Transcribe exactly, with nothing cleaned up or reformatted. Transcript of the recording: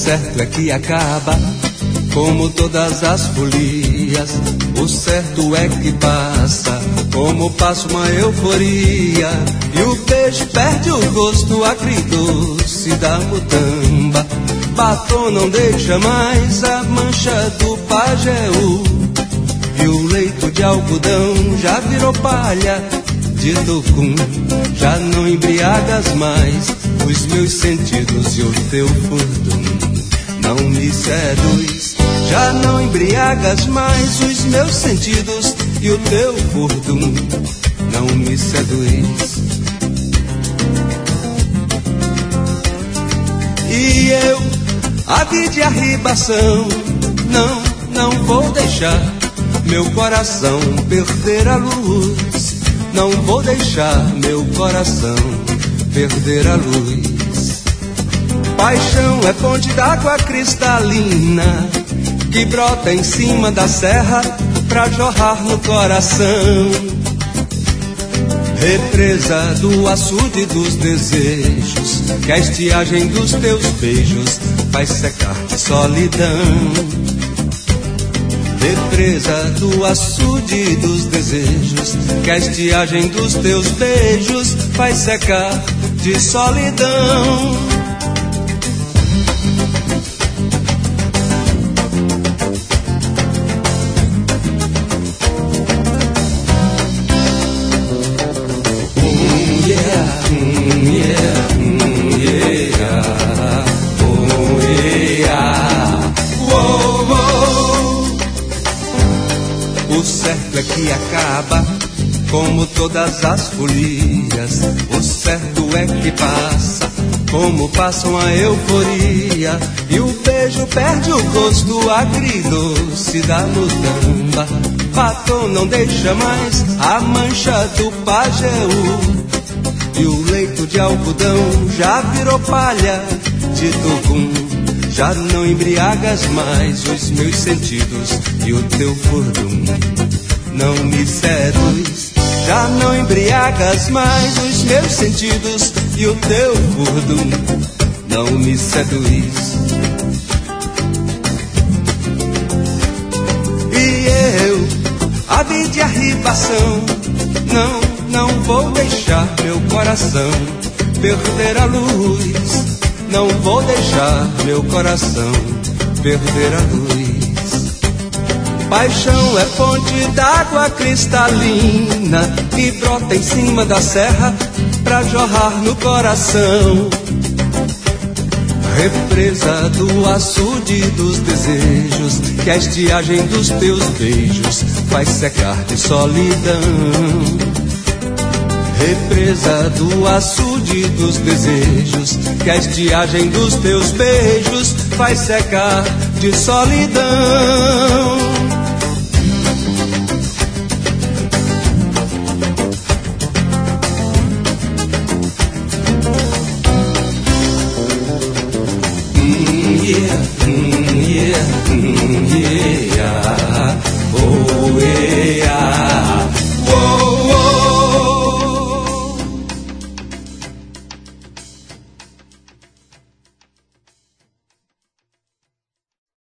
certo é que acaba, como todas as folias. O certo é que passa, como passa uma euforia. E o beijo perde o gosto agridoce da mutamba. Batom não deixa mais a mancha do pajeú. E o leito de algodão já virou palha de tucum. Já não embriagas mais os meus sentidos e o teu furdum não me seduz. Já não embriagas mais os meus sentidos e o teu furdum não me seduz. E eu, a vida e a ribação, não, não vou deixar meu coração perder a luz. Não vou deixar meu coração perder a luz. Paixão é fonte d'água cristalina que brota em cima da serra pra jorrar no coração. Represa do açude dos desejos, que a estiagem dos teus beijos faz secar de solidão. Represa do açude dos desejos, que a estiagem dos teus beijos faz secar de solidão. Que acaba, como todas as folias. O certo é que passa, como passa uma euforia. E o beijo perde o gosto agridoce da mutamba. Batom não deixa mais a mancha do pajeú. E o leito de algodão já virou palha de tucum. Já não embriagas mais os meus sentidos e o teu furdum não me seduz. Já não embriagas mais os meus sentidos e o teu furdum não me seduz. E eu, a vida e a ribação, não, não vou deixar meu coração perder a luz. Não vou deixar meu coração perder a luz. Paixão é fonte d'água cristalina que brota em cima da serra pra jorrar no coração. Represa do açude dos desejos, que a estiagem dos teus beijos faz secar de solidão. Represa do açude dos desejos, que a estiagem dos teus beijos faz secar de solidão.